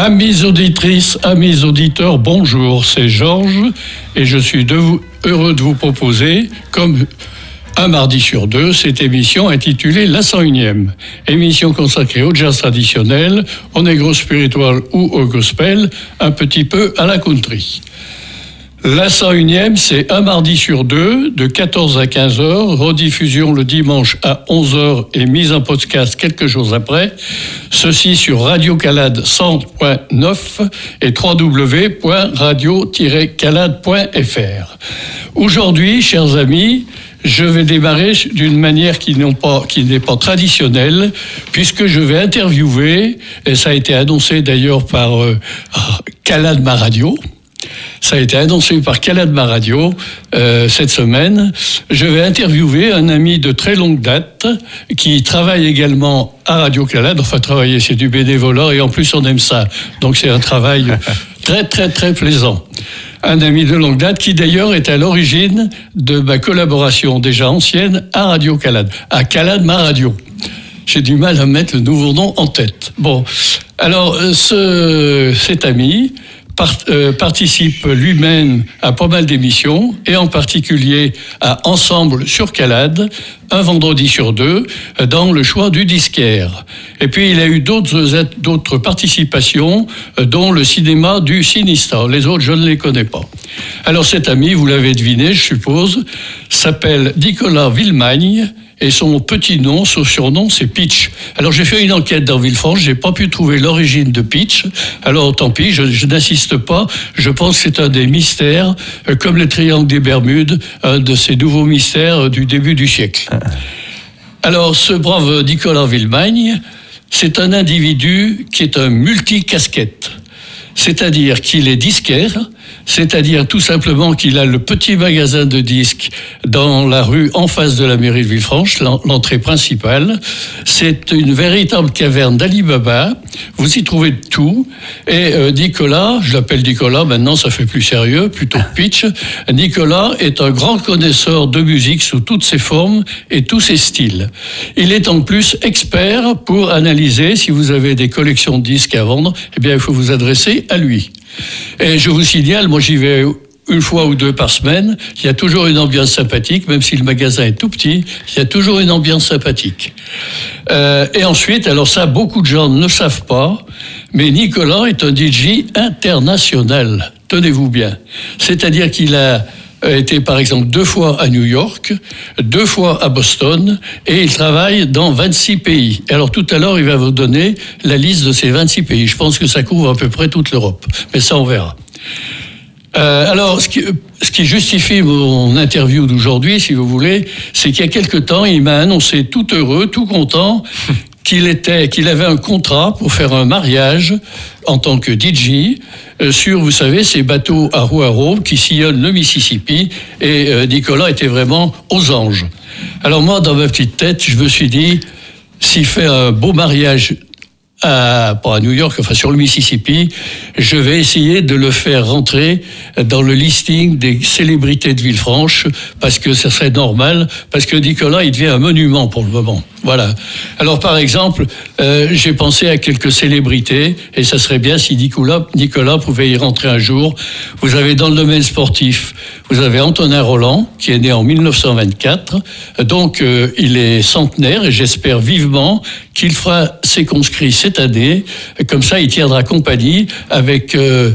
Amis auditrices, amis auditeurs, bonjour, c'est Georges et je suis heureux de vous proposer, comme un mardi sur deux, cette émission intitulée La 101e, émission consacrée au jazz traditionnel, au negro spiritual ou au gospel, un petit peu à la country. La 101e, c'est un mardi sur deux, de 14 à 15 heures, rediffusion le dimanche à 11 heures et mise en podcast quelques jours après. Ceci sur Radio Calade 100.9 et www.radio-calade.fr. Aujourd'hui, chers amis, je vais démarrer d'une manière qui n'est pas traditionnelle, puisque je vais interviewer, et ça a été annoncé d'ailleurs par Calade Ma Radio. Ça a été annoncé par Calade Ma Radio cette semaine. Je vais interviewer un ami de très longue date qui travaille également à Radio Calade. Enfin, travailler, c'est du bénévolat et en plus on aime ça. Donc c'est un travail très très très plaisant. Un ami de longue date qui d'ailleurs est à l'origine de ma collaboration déjà ancienne à Radio Calade, à Calade Ma Radio. J'ai du mal à mettre le nouveau nom en tête. Bon, alors cet ami participe lui-même à pas mal d'émissions et en particulier à Ensemble sur Calade, un vendredi sur deux, dans le choix du disquaire. Et puis il a eu d'autres participations, dont le cinéma du Sinistra. Les autres, je ne les connais pas. Alors cet ami, vous l'avez deviné, je suppose, s'appelle Nicolas Villemagne. Et son petit nom, son surnom, c'est Pitch. Alors j'ai fait une enquête dans Villefranche, j'ai pas pu trouver l'origine de Pitch. Alors tant pis, je n'insiste pas. Je pense que c'est un des mystères, comme le triangle des Bermudes, un de ces nouveaux mystères du début du siècle. Alors ce brave Nicolas Villemagne, c'est un individu qui est un multicasquette. C'est-à-dire qu'il est disquaire, c'est-à-dire tout simplement qu'il a le petit magasin de disques dans la rue en face de la mairie de Villefranche, l'entrée principale. C'est une véritable caverne d'Ali Baba. Vous y trouvez tout. Et Nicolas, je l'appelle Nicolas, maintenant ça fait plus sérieux, plutôt Pitch. Nicolas est un grand connaisseur de musique sous toutes ses formes et tous ses styles. Il est en plus expert pour analyser, si vous avez des collections de disques à vendre, eh bien il faut vous adresser à lui. Et je vous signale, moi j'y vais une fois ou deux par semaine, il y a toujours une ambiance sympathique, même si le magasin est tout petit, il y a toujours une ambiance sympathique. Et ensuite, alors ça, beaucoup de gens ne savent pas, mais Nicolas est un DJ international, tenez-vous bien. C'est-à-dire qu'il a été par exemple 2 fois à New York, 2 fois à Boston, et il travaille dans 26 pays. Alors tout à l'heure, il va vous donner la liste de ces 26 pays. Je pense que ça couvre à peu près toute l'Europe, mais ça on verra. Alors, ce qui justifie mon interview d'aujourd'hui, si vous voulez, c'est qu'il y a quelque temps, il m'a annoncé tout heureux, tout content, qu'il avait un contrat pour faire un mariage en tant que DJ sur, vous savez, ces bateaux à roues qui sillonnent le Mississippi, et Nicolas était vraiment aux anges. Alors moi, dans ma petite tête, je me suis dit, s'il fait un beau mariage pas à New York, enfin sur le Mississippi, je vais essayer de le faire rentrer dans le listing des célébrités de Villefranche, parce que ça serait normal, parce que Nicolas, il devient un monument pour le moment. Voilà. Alors par exemple, j'ai pensé à quelques célébrités, et ça serait bien si Nicolas pouvait y rentrer un jour. Vous avez dans le domaine sportif, vous avez Antonin Roland, qui est né en 1924, donc il est centenaire, et j'espère vivement qu'il fera ses conscrits cette année. Comme ça, il tiendra compagnie avec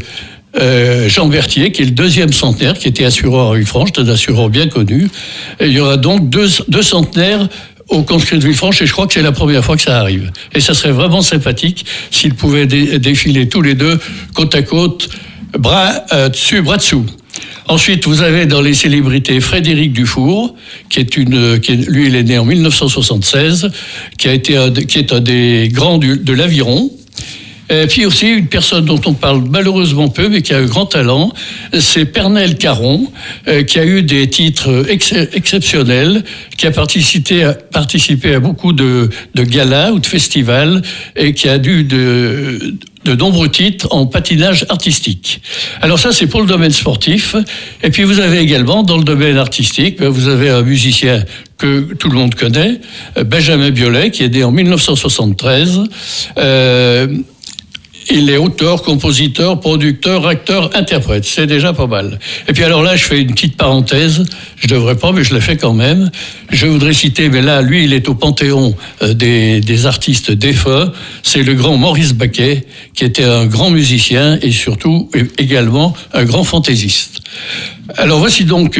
Jean Berthier, qui est le 2e centenaire, qui était assureur à Villefranche, un assureur bien connu. Et il y aura donc deux centenaires au conscrit de Villefranche, et je crois que c'est la première fois que ça arrive. Et ça serait vraiment sympathique s'ils pouvaient défiler tous les deux, côte à côte, bras dessus, bras dessous. Ensuite, vous avez dans les célébrités Frédéric Dufour, lui, il est né en 1976, qui est un des grands de l'aviron. Et puis aussi, une personne dont on parle malheureusement peu, mais qui a un grand talent, c'est Pernelle Caron, qui a eu des titres exceptionnels, qui a participé à beaucoup de galas ou de festivals, et qui a eu de nombreux titres en patinage artistique. Alors ça, c'est pour le domaine sportif. Et puis vous avez également, dans le domaine artistique, vous avez un musicien que tout le monde connaît, Benjamin Biolay, qui est né en 1973. il est auteur, compositeur, producteur, acteur, interprète. C'est déjà pas mal. Et puis alors là, je fais une petite parenthèse. Je devrais pas, mais je la fais quand même. Je voudrais citer, mais là, lui, il est au panthéon des artistes défunts. C'est le grand Maurice Baquet, qui était un grand musicien et surtout également un grand fantaisiste. Alors voici donc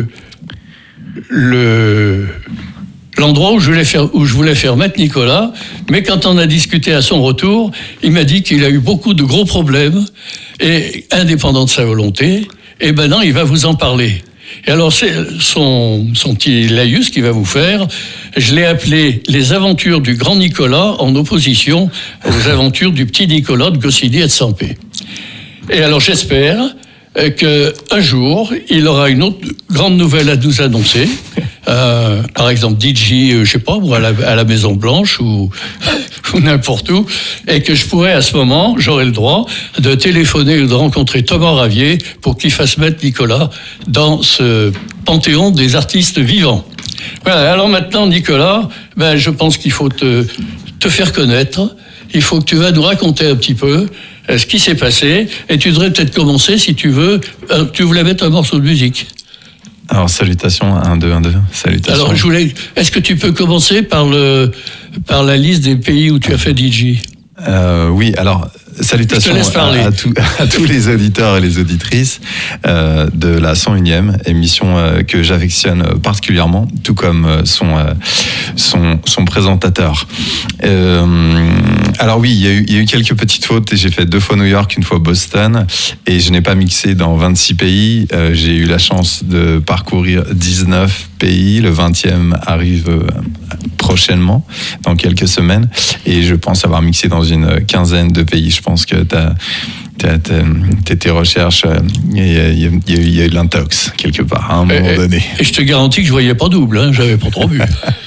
l'endroit où je voulais faire mettre Nicolas, mais quand on a discuté à son retour, il m'a dit qu'il a eu beaucoup de gros problèmes, et indépendant de sa volonté, et maintenant il va vous en parler. Et alors c'est son petit laïus qu'il va vous faire, je l'ai appelé Les aventures du grand Nicolas en opposition aux aventures du petit Nicolas de Goscinny et de Sampé. Et alors j'espère qu'un jour, il aura une autre grande nouvelle à nous annoncer. Par exemple, DJ, je sais pas, ou à la Maison Blanche, ou n'importe où, et que je pourrais, à ce moment, j'aurai le droit de téléphoner ou de rencontrer Thomas Ravier pour qu'il fasse mettre Nicolas dans ce panthéon des artistes vivants. Voilà, alors maintenant, Nicolas, je pense qu'il faut te faire connaître. Il faut que tu vas nous raconter un petit peu ce qui s'est passé, et tu devrais peut-être commencer, si tu veux, tu voulais mettre un morceau de musique. Alors, salutations, 1, 2, 1, 2, salutations. Alors, est-ce que tu peux commencer par la liste des pays où tu as fait DJ ? Oui, alors, salutations à tous les auditeurs et les auditrices de la 101e émission que j'affectionne particulièrement, tout comme son présentateur. Alors oui, il y a eu quelques petites fautes. J'ai fait 2 fois New York, 1 fois Boston, et je n'ai pas mixé dans 26 pays. J'ai eu la chance de parcourir 19 pays. Le 20e arrive prochainement, dans quelques semaines, et je pense avoir mixé dans une quinzaine de pays. Je pense que tes recherches, il y a eu de l'intox quelque part, à un moment donné. Et je te garantis que je voyais pas double, hein, j'avais pas trop vu.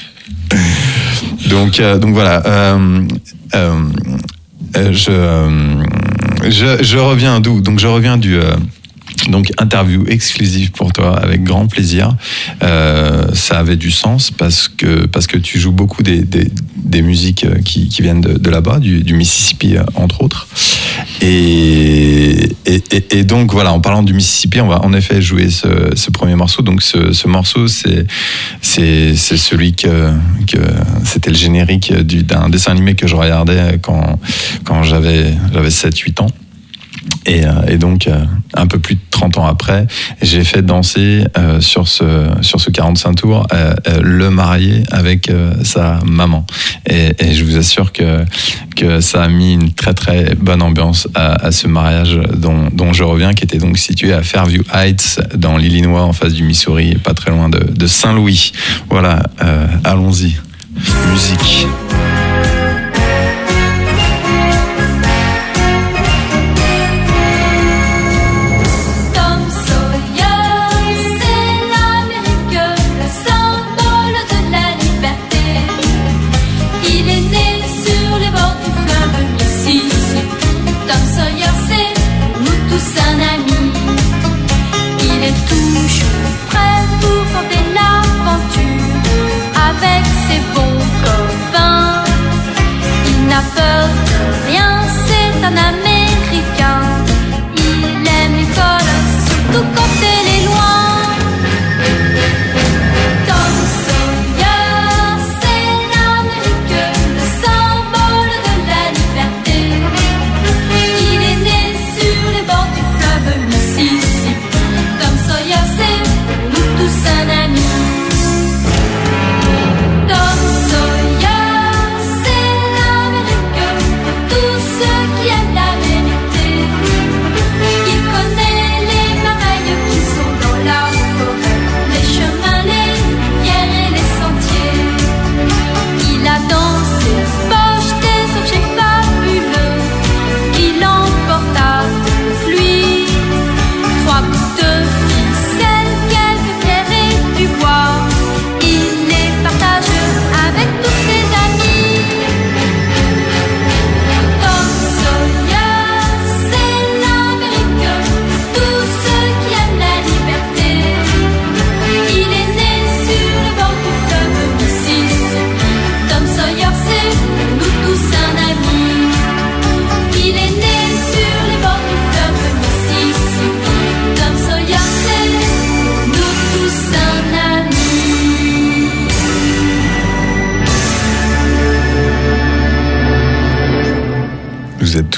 Donc voilà. Je reviens d'où ? Donc je reviens du interview exclusive pour toi, avec grand plaisir. Ça avait du sens parce que tu joues beaucoup des musiques qui viennent de là-bas, du Mississippi entre autres. Et donc voilà, en parlant du Mississippi, on va en effet jouer ce premier morceau. Donc ce morceau, c'est celui que c'était le générique d'un dessin animé que je regardais quand j'avais 7-8 ans. Et donc, un peu plus de 30 ans après, j'ai fait danser sur ce 45 tours le marié avec sa maman. Et je vous assure que ça a mis une très très bonne ambiance à ce mariage dont je reviens, qui était donc situé à Fairview Heights, dans l'Illinois, en face du Missouri, pas très loin de Saint-Louis. Voilà, allons-y. Musique. Avec ses bons copains.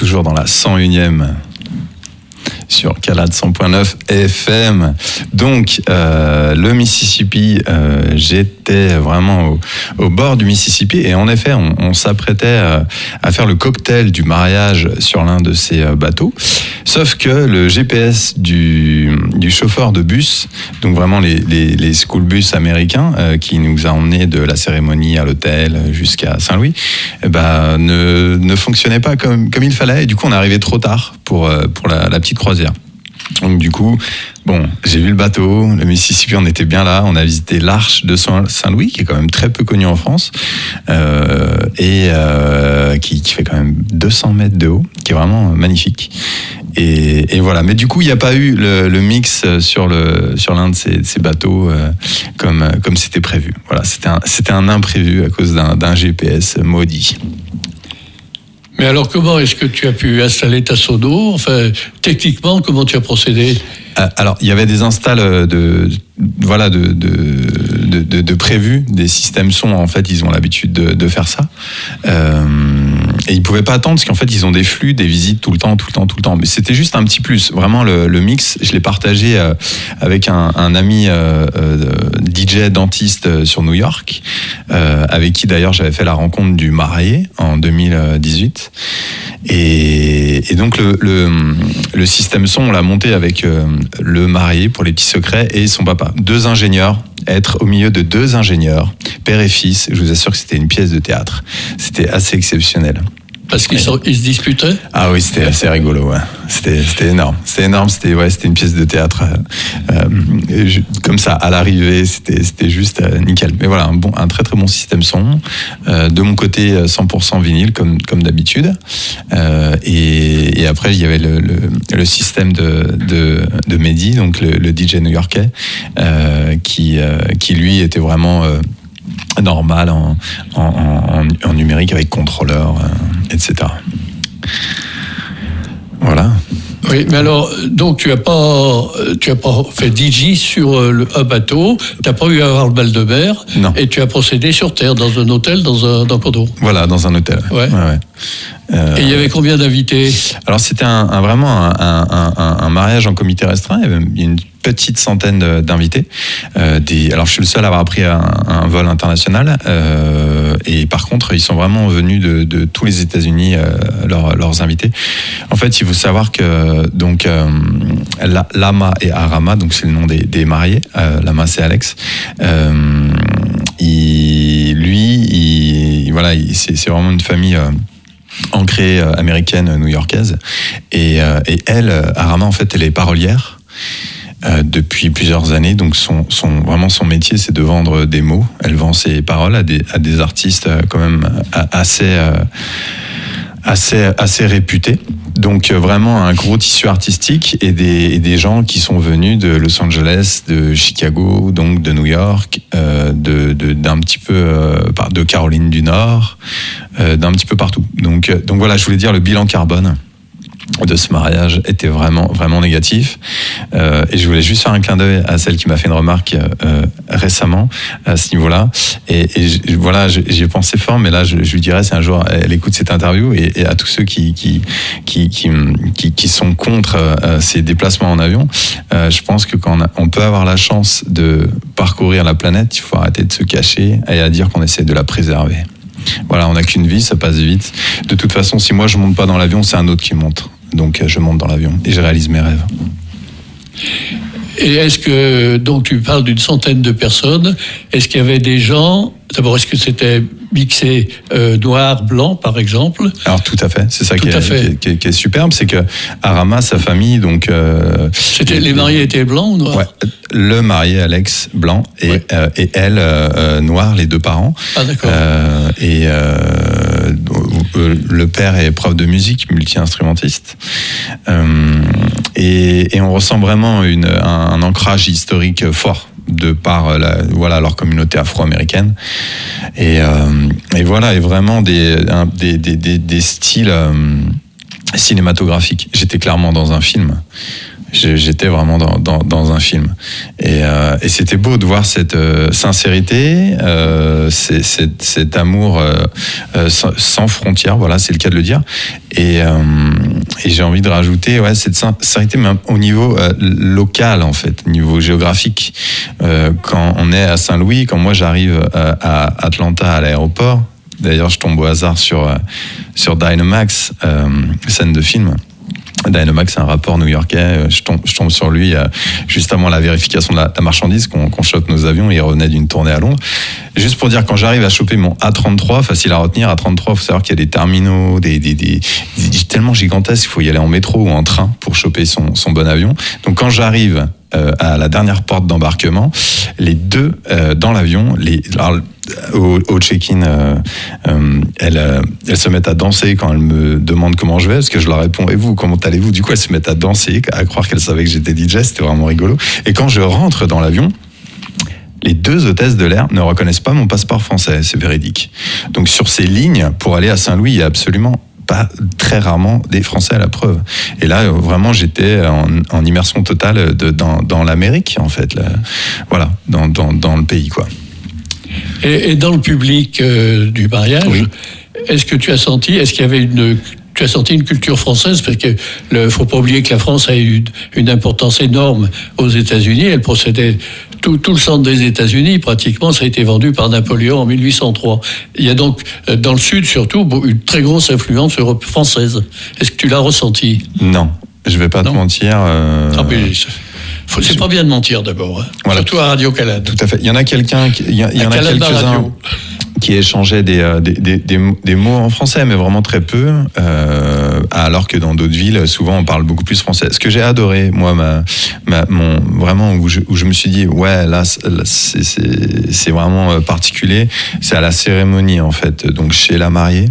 toujours dans la 101e sur Calade 100.9 FM. Donc, le Mississippi, j'étais vraiment au bord du Mississippi et en effet, on s'apprêtait à faire le cocktail du mariage sur l'un de ces bateaux. Sauf que le GPS du chauffeur de bus, donc vraiment les school bus américains qui nous a emmenés de la cérémonie à l'hôtel jusqu'à Saint-Louis, ne fonctionnait pas comme il fallait. Et du coup, on est arrivé trop tard pour la petite croisière. Donc du coup, bon, j'ai vu le bateau, le Mississippi, on était bien là, on a visité l'Arche de Saint-Louis, qui est quand même très peu connue en France, et qui fait quand même 200 mètres de haut, qui est vraiment magnifique. Et voilà, mais du coup, il n'y a pas eu le mix sur l'un de ces bateaux comme c'était prévu. Voilà, c'était un imprévu à cause d'un GPS maudit. Mais alors, comment est-ce que tu as pu installer ta sono? Enfin, techniquement, comment tu as procédé? Alors, il y avait des installs de prévus, des systèmes son. En fait, ils ont l'habitude de faire ça. Et ils pouvaient pas attendre parce qu'en fait, ils ont des flux, des visites tout le temps. Mais c'était juste un petit plus. Vraiment, le mix, je l'ai partagé avec un ami DJ dentiste sur New York, avec qui d'ailleurs j'avais fait la rencontre du marié en 2018. Et donc le système son, on l'a monté avec le marié pour les petits secrets et son papa. 2 ingénieurs, être au milieu de 2 ingénieurs, père et fils, je vous assure que c'était une pièce de théâtre. C'était assez exceptionnel. Parce qu'ils se disputaient? Ah oui, c'était assez rigolo. Ouais. C'était énorme. C'était une pièce de théâtre. Comme ça, à l'arrivée, c'était juste nickel. Mais voilà, un très très bon système son. De mon côté, 100% vinyle, comme d'habitude. Et après, il y avait le système de Mehdi, donc le DJ new-yorkais, qui lui était vraiment normal en numérique avec contrôleur, etc. Voilà. Oui, mais alors, donc tu as pas fait DJ sur un bateau, tu n'as pas eu à avoir le mal de mer, non. Et tu as procédé sur terre, dans un hôtel, dans un condo. Voilà, dans un hôtel. Ouais. Et il y avait combien d'invités? Alors c'était vraiment un mariage en comité restreint. Il y avait une petite centaine d'invités. Alors je suis le seul à avoir pris un vol international. Et par contre, ils sont vraiment venus de tous les États-Unis, leurs invités. En fait, il faut savoir que donc Lama et Arama, donc c'est le nom des mariés. Lama, c'est Alex. C'est vraiment une famille ancrée américaine, new-yorkaise. Et elle, Arama, en fait, elle est parolière depuis plusieurs années. Donc vraiment son métier, c'est de vendre des mots. Elle vend ses paroles à des artistes quand même assez réputés. Donc vraiment un gros tissu artistique et des gens qui sont venus de Los Angeles, de Chicago, donc de New York, d'un petit peu de Caroline du Nord, d'un petit peu partout. Donc voilà, je voulais dire le bilan carbone de ce mariage était vraiment vraiment négatif, et je voulais juste faire un clin d'œil à celle qui m'a fait une remarque récemment à ce niveau-là, et voilà, j'ai pensé fort, mais là je lui dirais, si un jour elle écoute cette interview, et à tous ceux qui sont contre ces déplacements en avion, je pense que quand on peut avoir la chance de parcourir la planète, il faut arrêter de se cacher et à dire qu'on essaie de la préserver. Voilà, on n'a qu'une vie, ça passe vite. De toute façon, si moi je monte pas dans l'avion, c'est un autre qui monte. Donc je monte dans l'avion et je réalise mes rêves. Et est-ce que, donc tu parles d'une centaine de personnes, est-ce qu'il y avait des gens, d'abord est-ce que c'était mixé noir, blanc par exemple? Alors tout à fait, c'est ça qui est superbe, c'est que Arama, sa famille, donc... les mariés étaient blancs ou noirs? Ouais, le marié Alex, blanc, et elle, noir, les 2 parents. Ah d'accord. Le père est prof de musique, multi-instrumentiste. Et on ressent vraiment un ancrage historique fort de par leur communauté afro-américaine. Et voilà, et vraiment des styles cinématographiques. J'étais clairement dans un film. j'étais vraiment dans un film. Et c'était beau de voir cette sincérité, cet amour sans frontières, voilà, c'est le cas de le dire. Et j'ai envie de rajouter cette sincérité, mais au niveau local, en fait, niveau géographique. Quand on est à Saint-Louis, quand moi j'arrive à Atlanta à l'aéroport, d'ailleurs je tombe au hasard sur Dynamax, scène de film. Dynamax, c'est un rapport new-yorkais. Je tombe sur lui juste avant la vérification de la marchandise, qu'on chope nos avions. Il revenait d'une tournée à Londres. Juste pour dire, quand j'arrive à choper mon A33, facile à retenir, A33, il faut savoir qu'il y a des terminaux, des tellement gigantesques, il faut y aller en métro ou en train pour choper son bon avion. Donc quand j'arrive à la dernière porte d'embarquement, les deux dans l'avion, au check-in, elles se mettent à danser quand elles me demandent comment je vais, parce que je leur réponds « Et vous, comment allez-vous ?» Du coup, elles se mettent à danser, à croire qu'elles savaient que j'étais DJ, c'était vraiment rigolo. Et quand je rentre dans l'avion, les deux hôtesses de l'air ne reconnaissent pas mon passeport français, c'est véridique. Donc sur ces lignes, pour aller à Saint-Louis, il y a absolument pas, très rarement, des Français à la preuve. Et là, vraiment, j'étais en immersion totale dans l'Amérique, en fait. Là, voilà, dans le pays, quoi. Et dans le public du mariage, oui. Est-ce qu'il y avait tu as senti une culture française, parce que faut pas oublier que la France a eu une importance énorme aux États-Unis. Elle possédait tout le centre des États-Unis, pratiquement, ça a été vendu par Napoléon en 1803. Il y a donc, dans le Sud surtout, une très grosse influence française. Est-ce que tu l'as ressenti ? Non, je vais pas te mentir. C'est pas bien de mentir d'abord, hein. Voilà. Surtout à Radio-Canada. Tout à fait. Il y en a quelqu'un, il y en a quelques-uns qui échangeaient des mots en français, mais vraiment très peu, alors que dans d'autres villes, souvent on parle beaucoup plus français. Ce que j'ai adoré, moi, vraiment où je me suis dit, ouais, là c'est vraiment particulier, c'est à la cérémonie, en fait, donc chez la mariée.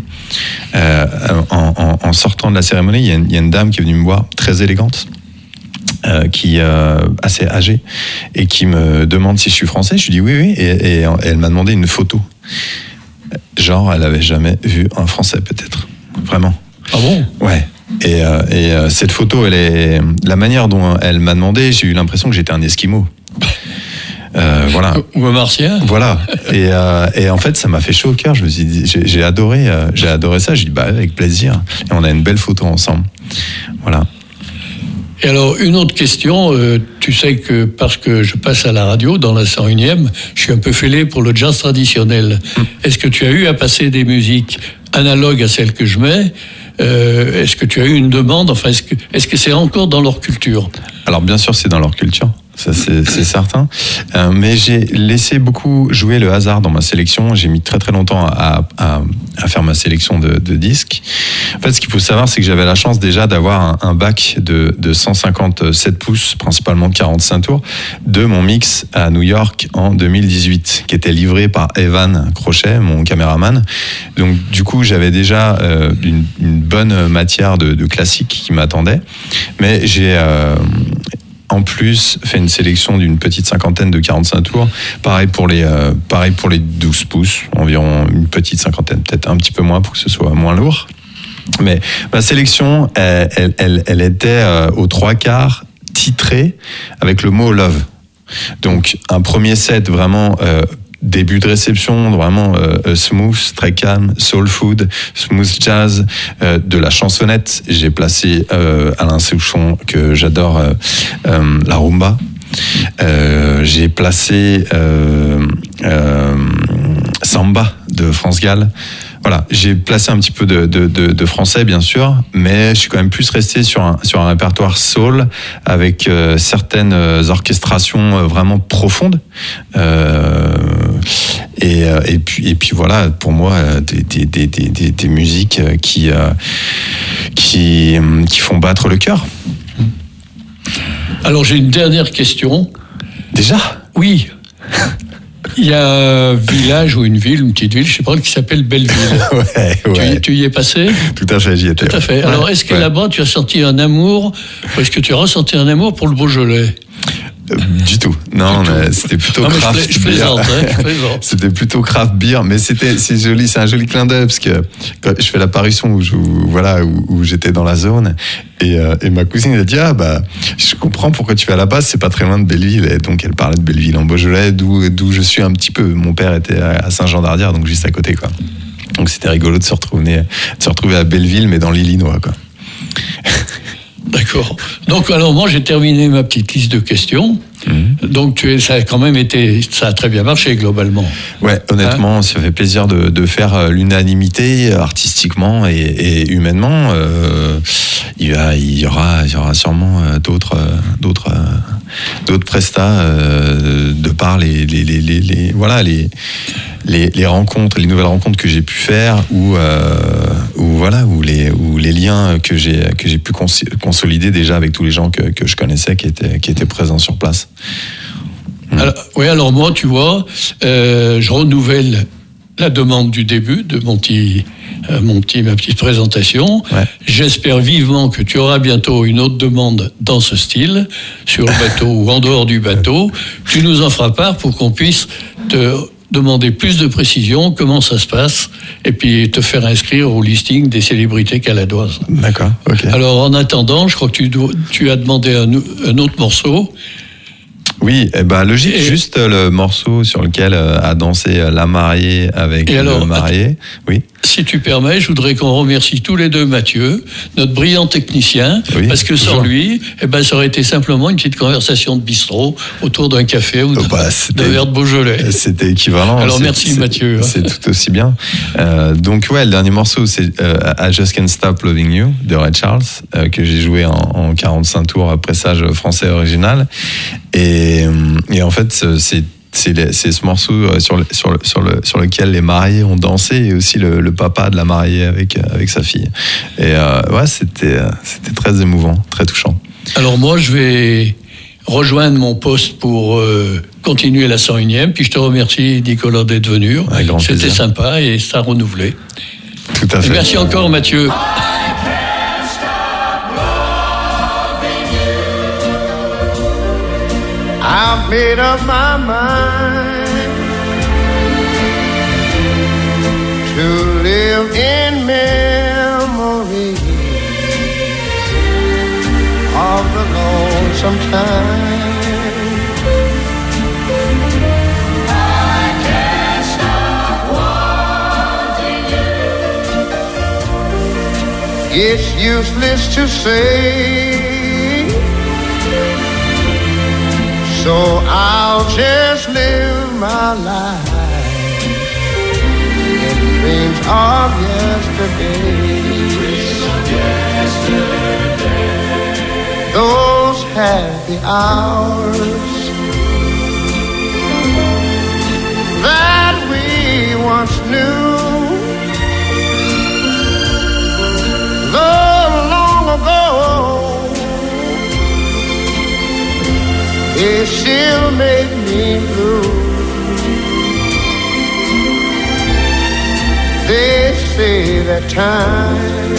En sortant de la cérémonie, il y a une dame qui est venue me voir, très élégante, qui est assez âgée, et qui me demande si je suis français. Je lui dis oui, et elle m'a demandé une photo. Genre, elle avait jamais vu un Français, peut-être. Vraiment. Ah bon ? Ouais. Et cette photo, la manière dont elle m'a demandé, j'ai eu l'impression que j'étais un Esquimau. Voilà. Ou un Martien. Voilà. Et en fait, ça m'a fait chaud au cœur. Je me suis dit, j'ai adoré ça. J'ai dit, avec plaisir. Et on a une belle photo ensemble. Voilà. Et alors, une autre question, tu sais que parce que je passe à la radio, dans la 101e, je suis un peu fêlé pour le jazz traditionnel. Est-ce que tu as eu à passer des musiques analogues à celles que je mets ? Est-ce que tu as eu une demande ? Enfin, est-ce que c'est encore dans leur culture ? Alors, bien sûr, c'est dans leur culture. Ça, c'est certain. Mais j'ai laissé beaucoup jouer le hasard dans ma sélection. J'ai mis très très longtemps à faire ma sélection de disques. En fait, ce qu'il faut savoir, c'est que j'avais la chance déjà d'avoir un bac de 157 pouces, principalement 45 tours, de mon mix à New York en 2018, qui était livré par Evan Crochet, mon caméraman. Donc, du coup, j'avais déjà une bonne matière de classique qui m'attendait. Mais j'ai... en plus, fait une sélection d'une petite cinquantaine de 45 tours. Pareil pour les 12 pouces, environ une petite cinquantaine, peut-être un petit peu moins pour que ce soit moins lourd. Mais ma sélection, elle était aux 3/4 titrée avec le mot love. Donc, un premier set vraiment... début de réception, vraiment smooth, très calme, soul food, smooth jazz, de la chansonnette. J'ai placé Alain Souchon, que j'adore, la rumba. J'ai placé Samba de France Gall. Voilà, j'ai placé un petit peu de français, bien sûr, mais je suis quand même plus resté sur un répertoire soul avec certaines orchestrations vraiment profondes. Et puis voilà, pour moi, des musiques qui font battre le cœur. Alors j'ai une dernière question. Déjà ? Oui. Il y a un village ou une petite ville, je sais pas, qui s'appelle Belleville. Ouais. Tu y es passé ? Tout à fait, j'y étais. Tout à fait. Alors, est-ce que là-bas, tu as senti un amour, est-ce que tu as ressenti un amour pour le Beaujolais ? Du tout. Non, c'était plutôt craft beer. C'était plutôt craft beer, mais c'est joli, c'est un joli clin d'œil parce que quand je fais l'apparition où j'étais dans la zone et ma cousine a dit je comprends pourquoi tu vas là-bas, c'est pas très loin de Belleville, et donc elle parlait de Belleville en Beaujolais, d'où je suis un petit peu. Mon père était à Saint-Jean-d'Ardière, donc juste à côté, quoi. Donc c'était rigolo de se retrouver à Belleville, mais dans l'Illinois, quoi. D'accord. Donc alors moi j'ai terminé ma petite liste de questions. Donc ça a très bien marché globalement. Ouais, honnêtement, ça fait plaisir de faire l'unanimité artistiquement et humainement. Il y aura sûrement d'autres prestats de par les rencontres, les nouvelles rencontres que j'ai pu faire ou les liens que j'ai pu consolider déjà avec tous les gens que je connaissais qui étaient présents sur place. Alors moi, tu vois, je renouvelle la demande du début de ma petite présentation. Ouais. J'espère vivement que tu auras bientôt une autre demande dans ce style, sur le bateau ou en dehors du bateau. Tu nous en feras part pour qu'on puisse te demander plus de précision, comment ça se passe, et puis te faire inscrire au listing des célébrités caladoises. D'accord, ok. Alors en attendant, je crois que tu as demandé un autre morceau. Oui, logique, juste le morceau sur lequel a dansé la mariée avec le marié. Oui. Si tu permets, je voudrais qu'on remercie tous les deux Mathieu, notre brillant technicien, parce que sans lui, ça aurait été simplement une petite conversation de bistrot autour d'un café ou d'un verre de Beaujolais. C'était équivalent. Alors merci Mathieu. C'est tout aussi bien. Donc le dernier morceau, c'est I Just Can't Stop Loving You de Ray Charles, que j'ai joué en 45 tours pressage français original. Et en fait, c'est ce morceau sur lequel les mariés ont dansé, et aussi le papa de la mariée avec sa fille. Et c'était très émouvant, très touchant. Alors moi, je vais rejoindre mon poste pour continuer la 101e, puis je te remercie Nicolas d'être venu. C'était sympa et ça a renouvelé. Tout à fait. Et merci encore Mathieu. I've made up my mind to live in memories of the lonesome time. I can't stop wanting you. It's useless to say, so I'll just live my life in dreams of yesterday. Those happy hours that we once knew, though long ago, they still make me blue. They say that time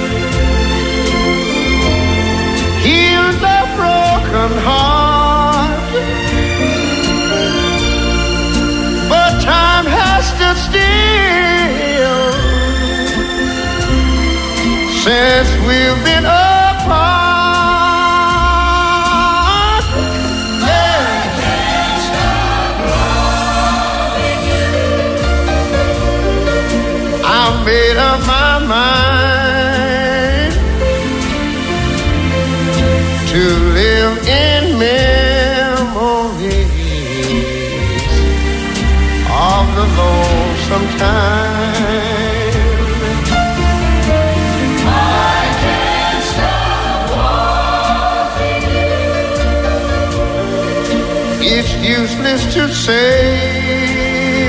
heals a broken heart, but time has stood still since we've been apart. I made up my mind to live in memories of the lonesome time. I can't stop wanting you. It's useless to say,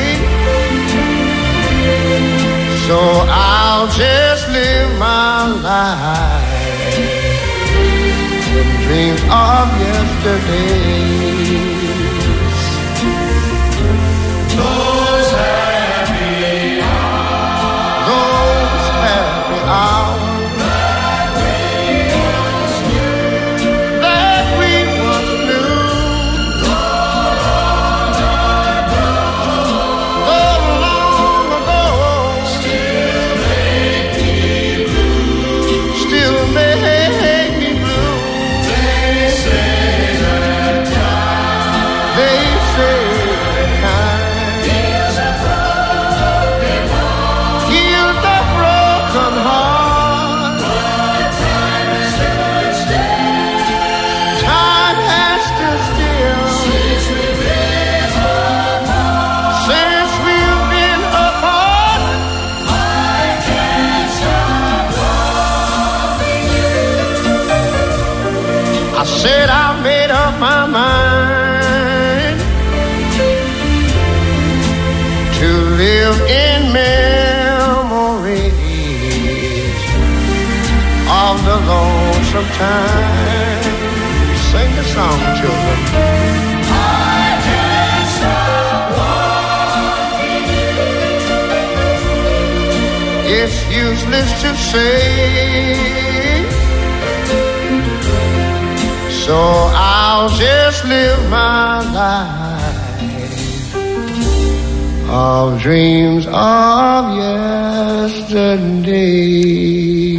so I'll just live my life in dreams of yesterdays. Those happy hours that we once knew, they say kind. Heals a broken heart. Time has stood still since we've been apart. I can't stop loving you. I said I made up my mind to live in memories of the lonesome time. Sing the song, children. I can't stop loving you. It's useless to say, so I'll just live my life of dreams of yesterday.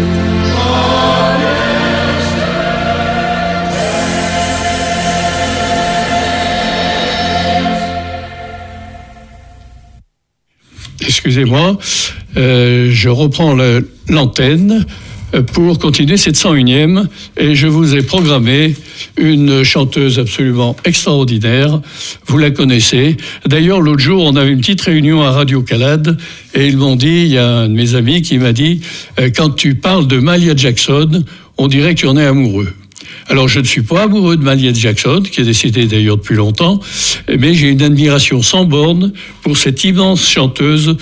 Excusez-moi, je reprends l'antenne pour continuer cette 101e et je vous ai programmé une chanteuse absolument extraordinaire, vous la connaissez. D'ailleurs, l'autre jour, on avait une petite réunion à Radio Calade et ils m'ont dit, il y a un de mes amis qui m'a dit, quand tu parles de Mahalia Jackson, on dirait que tu en es amoureux. Alors, je ne suis pas amoureux de Mahalia Jackson, qui est décédée d'ailleurs depuis longtemps, mais j'ai une admiration sans borne pour cette immense chanteuse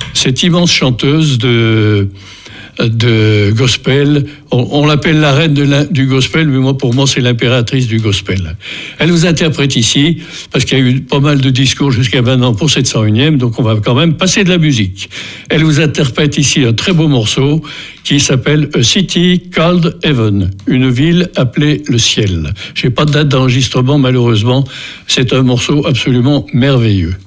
de gospel. On l'appelle la reine du gospel, mais pour moi, c'est l'impératrice du gospel. Elle vous interprète ici, parce qu'il y a eu pas mal de discours jusqu'à maintenant pour cette 101e, donc on va quand même passer de la musique. Elle vous interprète ici un très beau morceau qui s'appelle A City Called Heaven, une ville appelée le ciel. J'ai pas de date d'enregistrement, malheureusement. C'est un morceau absolument merveilleux.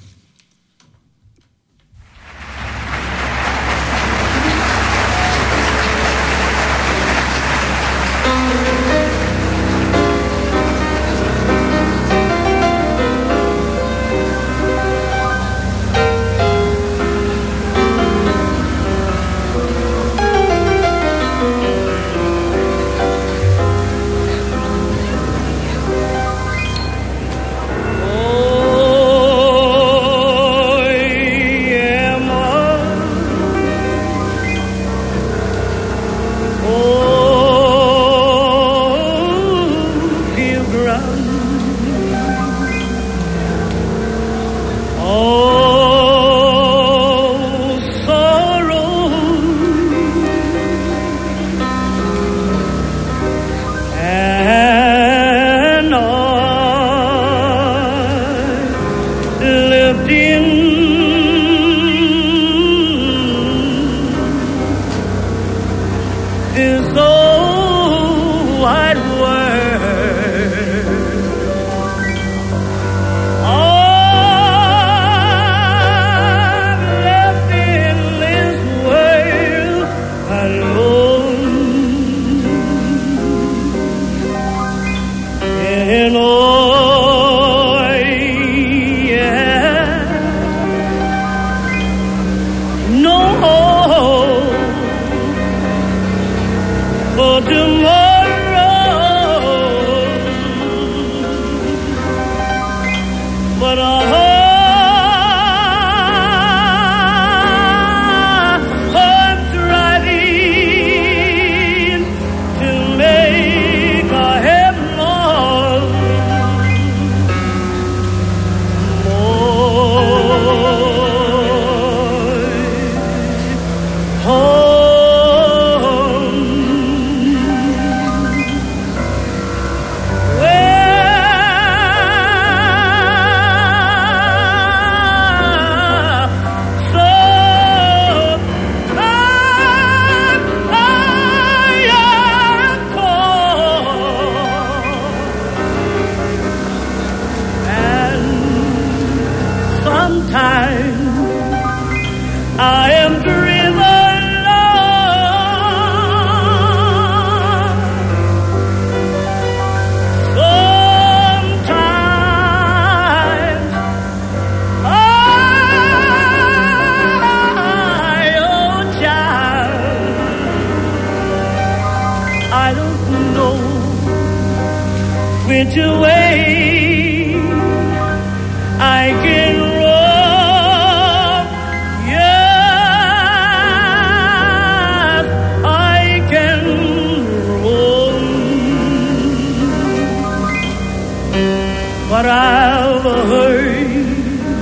ever heard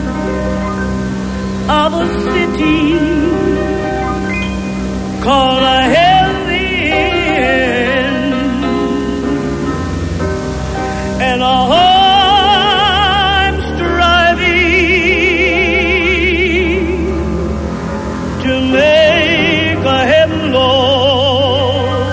of a city called a heaven, and I'm striving to make a heaven, Lord,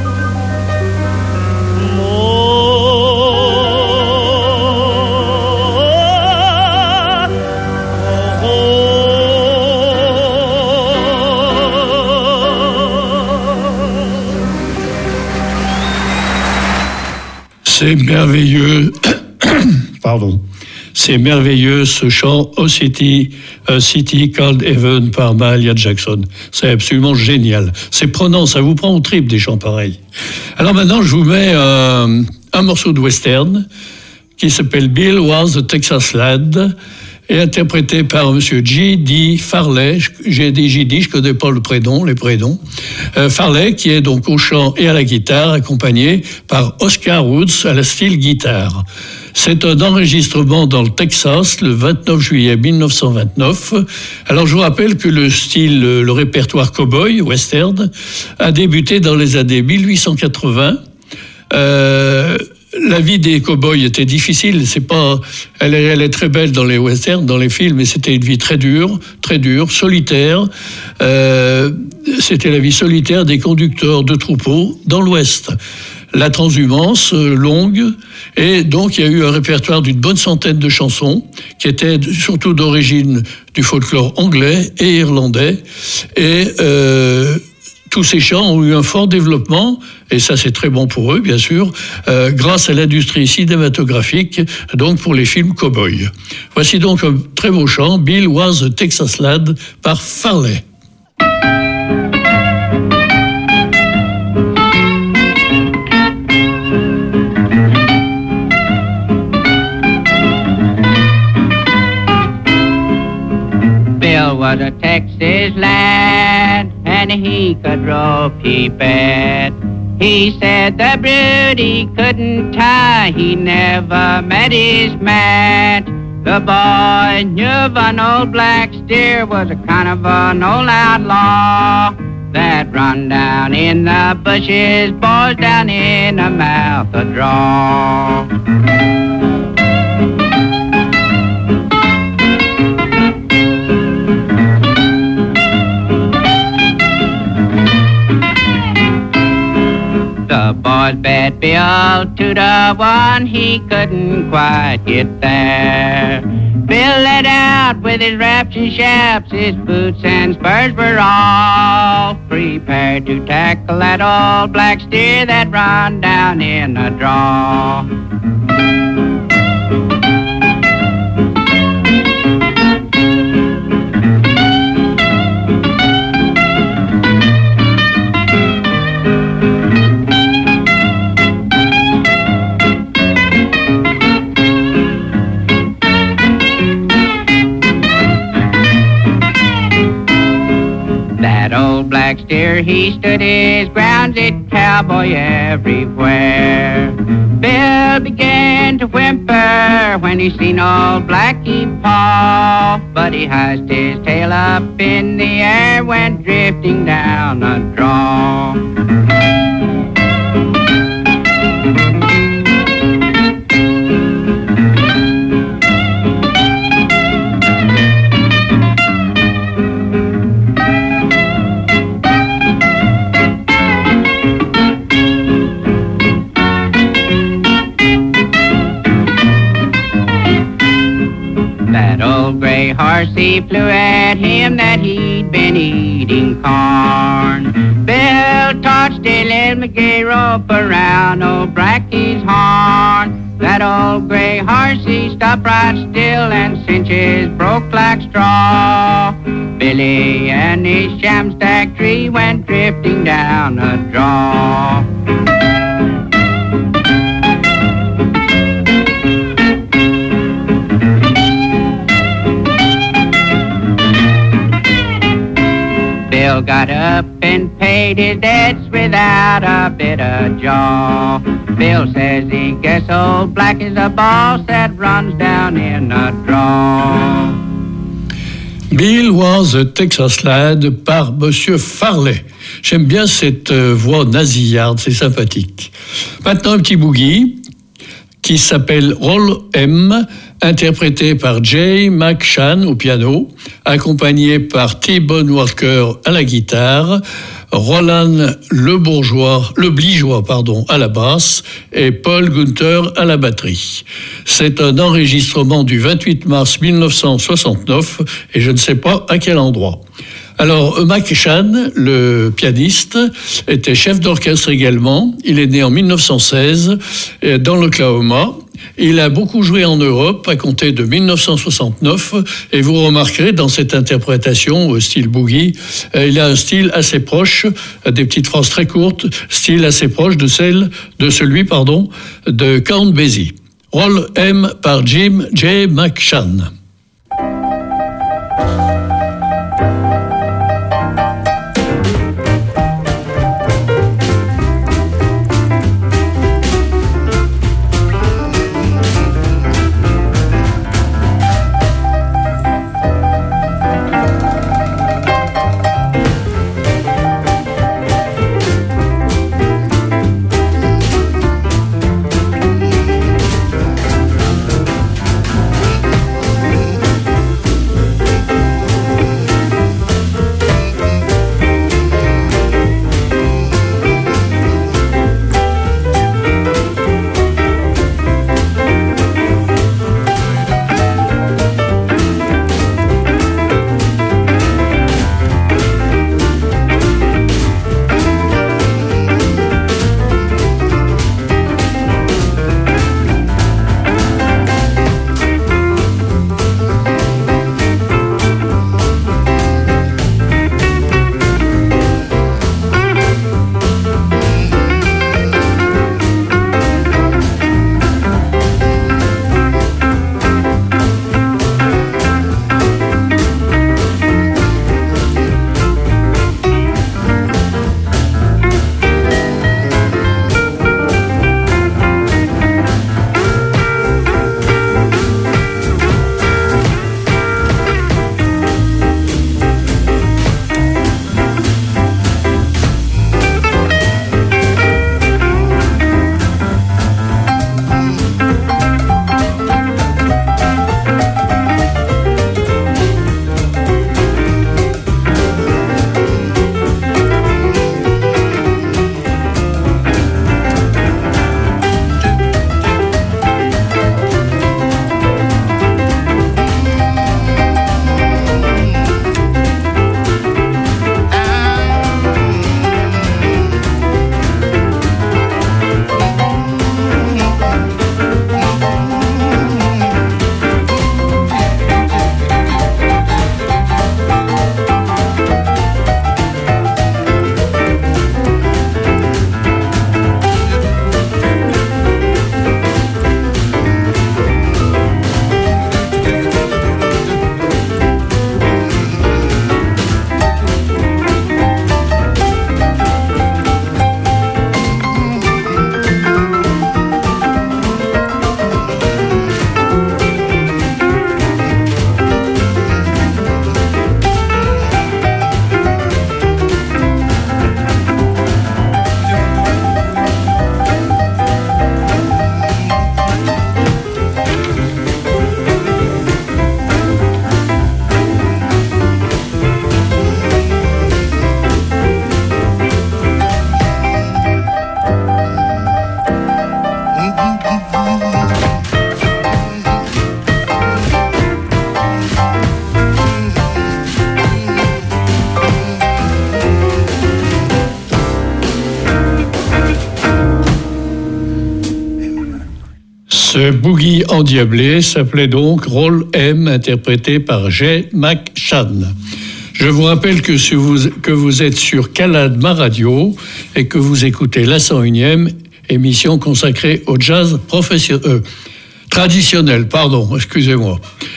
C'est merveilleux. Pardon. C'est merveilleux ce chant A City Called Heaven par Mahalia Jackson. C'est absolument génial. C'est prenant, ça vous prend au trip des chants pareils. Alors maintenant, je vous mets un morceau de western qui s'appelle Bill Was a Texas Lad et interprété par monsieur J.D. Farley. J'ai dit J.D., je ne connais pas les prénoms. Farley, qui est donc au chant et à la guitare, accompagné par Oscar Woods à la steel guitare. C'est un enregistrement dans le Texas le 29 juillet 1929. Alors je vous rappelle que le répertoire cowboy, western, a débuté dans les années 1880. La vie des cow-boys était difficile. Elle est très belle dans les westerns, dans les films, mais c'était une vie très dure, solitaire. C'était la vie solitaire des conducteurs de troupeaux dans l'Ouest. La transhumance longue, et donc il y a eu un répertoire d'une bonne centaine de chansons qui étaient surtout d'origine du folklore anglais et irlandais, et tous ces chants ont eu un fort développement, et ça c'est très bon pour eux bien sûr, grâce à l'industrie cinématographique, donc pour les films cow-boys. Voici donc un très beau chant, Bill Was a Texas Lad par Farley. Bill was a Texas lad, and he could rope he bet. He said the brood he couldn't tie, he never met his match. The boy knew of an old black steer, was a kind of an old outlaw that run down in the bushes, boys down in the mouth of draw. The boys bet Bill 2-1, he couldn't quite get there. Bill let out with his raps and shaps, his boots and spurs were all prepared to tackle that old black steer that run down in the draw. Black steer, he stood his ground, it cowboy everywhere. Bill began to whimper when he seen old Blackie paw, but he hiked his tail up in the air, went drifting down the draw. Gray horse, he flew at him that he'd been eating corn. Bill touched a little gay rope around old Brackie's horn. That old gray horse, he stopped right still and cinches broke like straw. Billy and his shamstack tree went drifting down a draw. Bill got up and paid his debts without a a bit of jaw. Bill says he gets old black as a boss that runs down in a draw. Bill was a Texas Lad par Monsieur Farley. J'aime bien cette voix nasillarde, c'est sympathique. Maintenant, un petit boogie qui s'appelle Roll M, interprété par Jay McShann au piano, accompagné par T-Bone Walker à la guitare, Roland Bligeois à la basse et Paul Gunther à la batterie. C'est un enregistrement du 28 mars 1969 et je ne sais pas à quel endroit. Alors, McShann, le pianiste, était chef d'orchestre également. Il est né en 1916 dans l'Oklahoma. Il a beaucoup joué en Europe à compter de 1969 et vous remarquerez dans cette interprétation au style boogie, il a un style assez proche, des petites phrases très courtes, style assez proche de celui de Count Basie. Roll M par Jim J. McShann. Ce boogie endiablé s'appelait donc Roll M, interprété par Jay McShann. Je vous rappelle que vous êtes sur Caladma Radio et que vous écoutez la 101e émission consacrée au jazz traditionnel. Excusez-moi.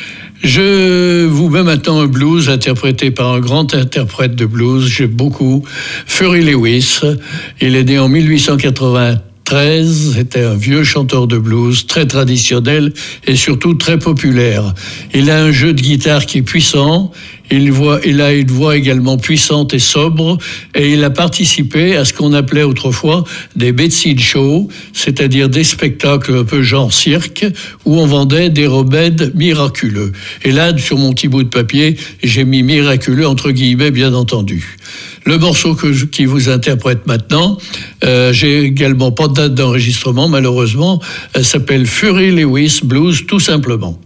Je vous mets maintenant un blues interprété par un grand interprète de blues, j'aime beaucoup, Furry Lewis. Il est né en 1893, c'était un vieux chanteur de blues, très traditionnel et surtout très populaire. Il a un jeu de guitare qui est puissant, il a une voix également puissante et sobre, et il a participé à ce qu'on appelait autrefois des bedstead shows, c'est-à-dire des spectacles un peu genre cirque, où on vendait des remèdes miraculeux. Et là, sur mon petit bout de papier, j'ai mis miraculeux entre guillemets, bien entendu. Le morceau qui vous interprète maintenant, j'ai également pas de date d'enregistrement, malheureusement, elle s'appelle Furry Lewis Blues, tout simplement.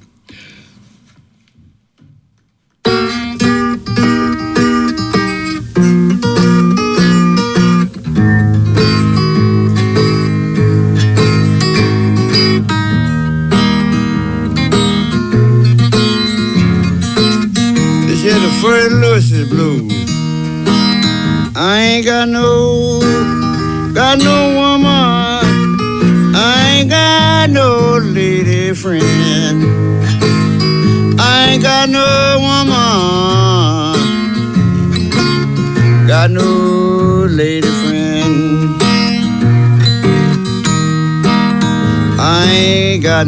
Furry Lewis blues. I ain't got no woman. I ain't got no lady friend. I ain't got no woman. Got no lady friend. I ain't got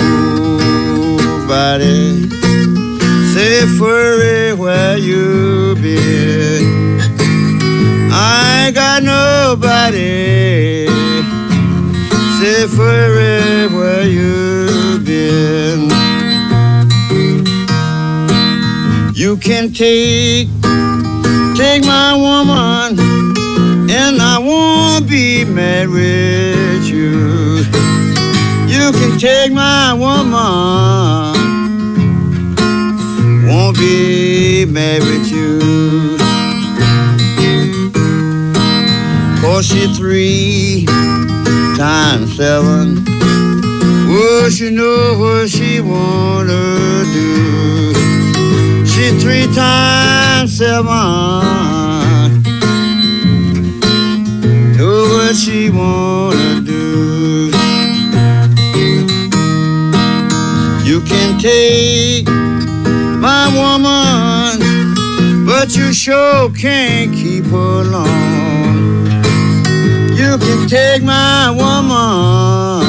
nobody. Say, Furry, where you been? I ain't got nobody. Say, Furry, where you been? You can take my woman, and I won't be mad with you. You can take my woman, won't be mad with you. 'Cause she 3 times 7. Well, she know what she wanna do. She 3 times 7. Know what she wanna do. You can take my woman, but you sure can't keep her long. You can take my woman,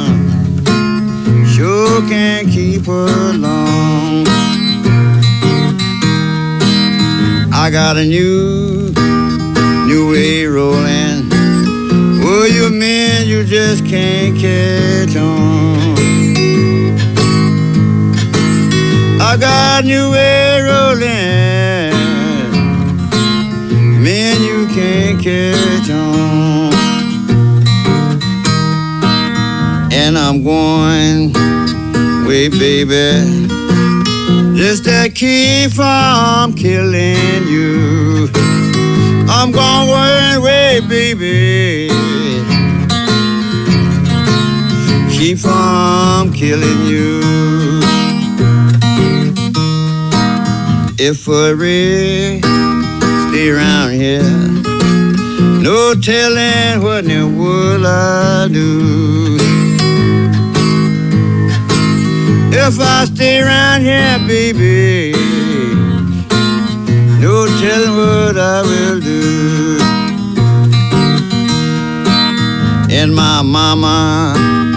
sure can't keep her long. I got a new way rolling. Oh, you men, you just can't catch on. I got new way rolling, man, you can't catch on. And I'm going way, baby, just to keep from killing you. I'm going way, baby, keep from killing you. If Furry stay around here, no telling what in the world I do. If I stay around here, baby, no telling what I will do. And my mama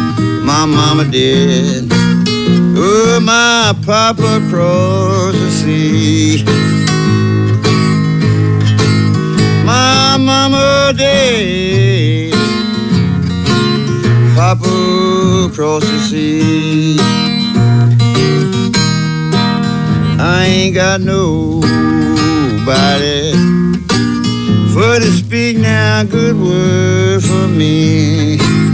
did. Oh, my papa crossed the sea. My mama did. Papa crossed the sea. I ain't got nobody for to speak now a good word for me.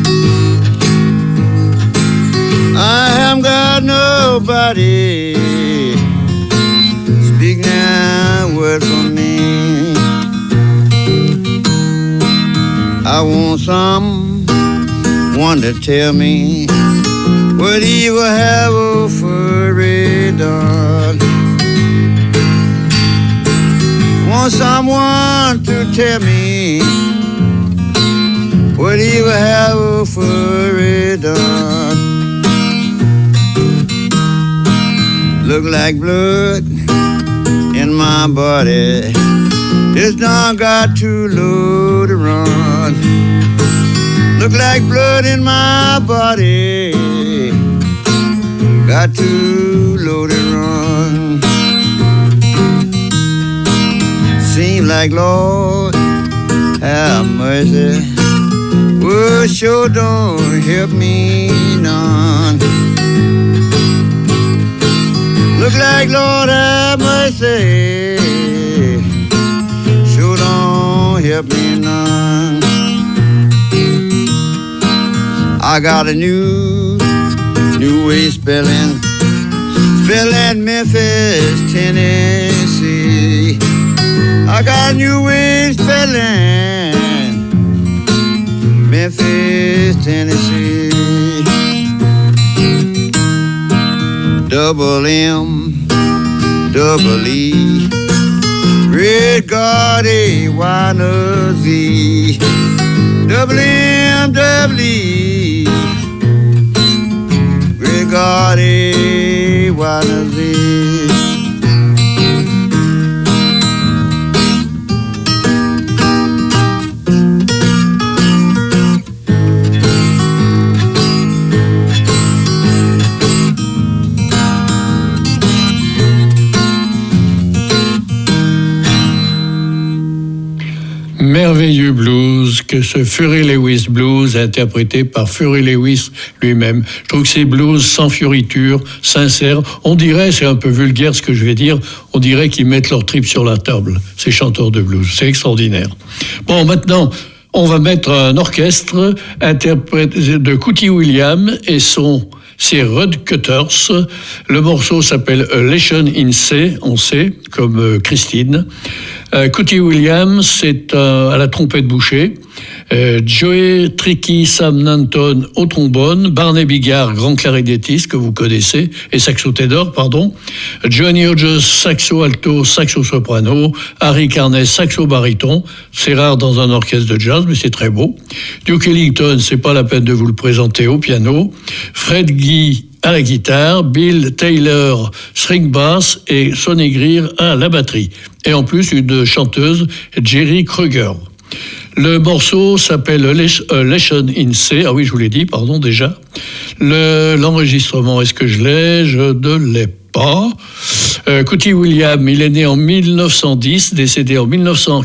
I haven't got nobody speak now a word for me. I want someone to tell me what he will have a Furry done. Want someone to tell me what he will have a Furry done. look like blood in my body. This dog got too low to run. Look like blood in my body. Got too low to run. Seems like Lord have mercy. Well, sure don't help me none. Look like Lord have mercy. Sure don't help me none. I got a new way spelling Memphis, Tennessee. I got a new way spelling Memphis, Tennessee. Double M, double E, Red Guard A-Y-Z. Double M, double E, Red Guard A-Y-Z. Merveilleux blues que ce Fury Lewis blues interprété par Fury Lewis lui-même. Je trouve que c'est blues sans fioriture, sincère. On dirait, c'est un peu vulgaire ce que je vais dire, on dirait qu'ils mettent leur trip sur la table, ces chanteurs de blues. C'est extraordinaire. Bon, maintenant, on va mettre un orchestre interprété de Cootie Williams et c'est Rudd Cutters. Le morceau s'appelle A Lesson in C, on sait, comme Christine. Cootie Williams, c'est à la trompette bouchée. Joey Tricky Sam Nanton au trombone. Barney Bigard, grand clarinettiste que vous connaissez, et saxo ténor, pardon. Johnny Hodges, saxo alto, saxo soprano. Harry Carney, saxo baryton. C'est rare dans un orchestre de jazz, mais c'est très beau. Duke Ellington, c'est pas la peine de vous le présenter au piano. Fred Guy à la guitare, Bill Taylor string bass et Sonny Greer à la batterie. Et en plus, une chanteuse, Jerry Kruger. Le morceau s'appelle A Lesson in C. Ah oui, je vous l'ai dit, pardon, déjà. L'enregistrement, est-ce que je l'ai? Je ne l'ai pas. Cootie Williams, il est né en 1910, décédé en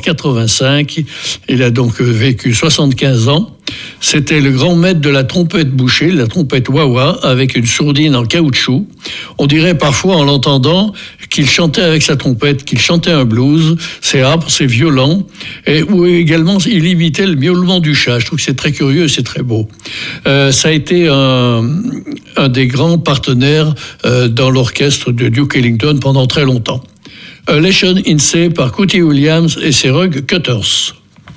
1985. Il a donc vécu 75 ans. C'était le grand maître de la trompette bouchée, la trompette wah-wah, avec une sourdine en caoutchouc. On dirait parfois, en l'entendant, qu'il chantait avec sa trompette, qu'il chantait un blues. C'est âpre, c'est violent. Et où également, il imitait le miaulement du chat. Je trouve que c'est très curieux et c'est très beau. Ça a été un des grands partenaires dans l'orchestre de Duke Ellington pendant très longtemps. A Lesson in C par Cootie Williams et ses Rudd Cutters.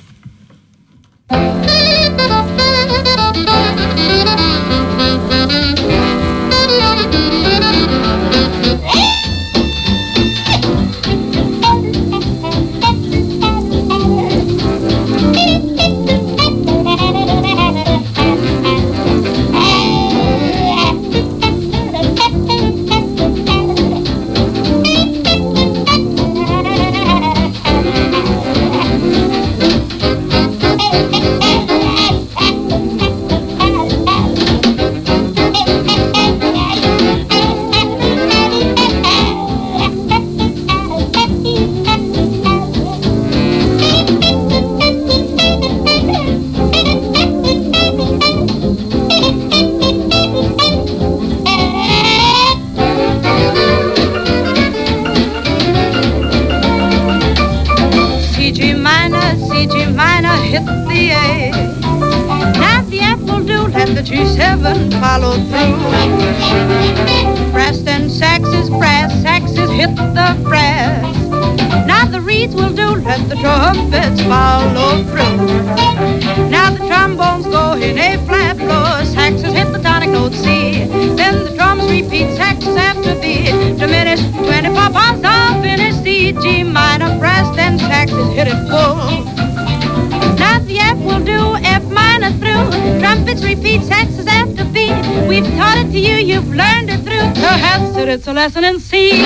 G7 followed through. Brass and saxes, hit the brass. Now the reeds will do, let the trumpets follow through. Now the trombones go in A flat blow, saxes hit the tonic note C. Then the drums repeat, saxes after B. Diminish 24 bars down, finish C. G minor, brass and saxes hit it full. Now the F will do, F minor through. Trumpets repeat, saxes after B. We've taught it to you, you've learned it through. Perhaps it's a lesson in C.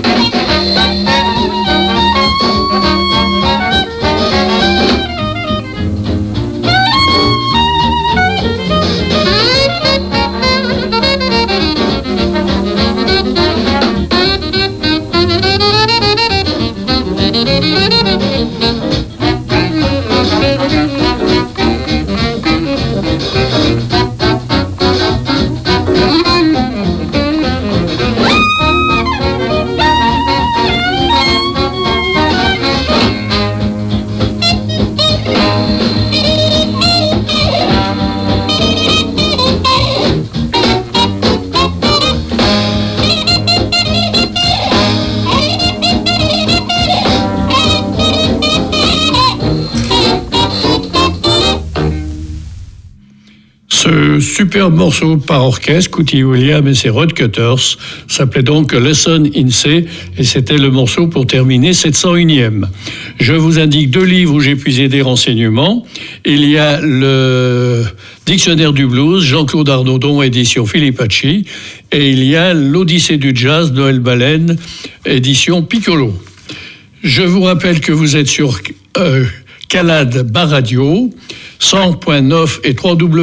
Ce superbe morceau par orchestre, Cootie Williams et ses Rod Cutters, s'appelait donc Lesson in C, et c'était le morceau pour terminer cette 101e. Je vous indique 2 livres où j'ai puisé des renseignements. Il y a le Dictionnaire du blues, Jean-Claude Arnaudon, édition Filipacci, et il y a l'Odyssée du jazz, Noël Baleine, édition Piccolo. Je vous rappelle que vous êtes sur Calade Bar Radio, 100.9 et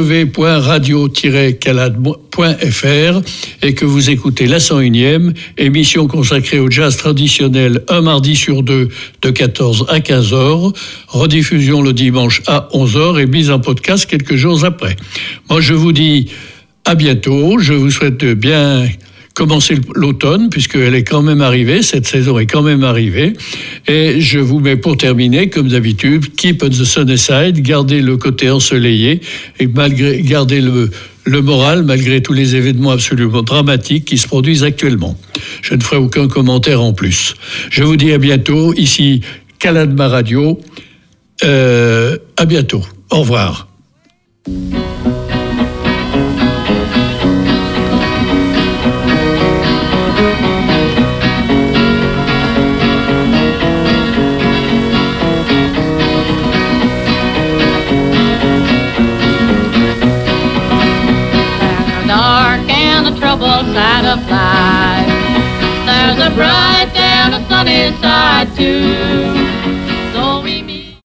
www.radio-calade.fr, et que vous écoutez la 101e, émission consacrée au jazz traditionnel un mardi sur 2 de 14 à 15 heures, rediffusion le dimanche à 11 heures et mise en podcast quelques jours après. Moi je vous dis à bientôt, je vous souhaite de bien commencer l'automne, puisqu'elle est quand même arrivée, cette saison est quand même arrivée, et je vous mets pour terminer, comme d'habitude, Keep on the Sunny Side, gardez le côté ensoleillé, et gardez le moral, malgré tous les événements absolument dramatiques qui se produisent actuellement. Je ne ferai aucun commentaire en plus. Je vous dis à bientôt, ici Calade Bar Radio, à bientôt, au revoir. Side of life, there's a bright and a sunny side too.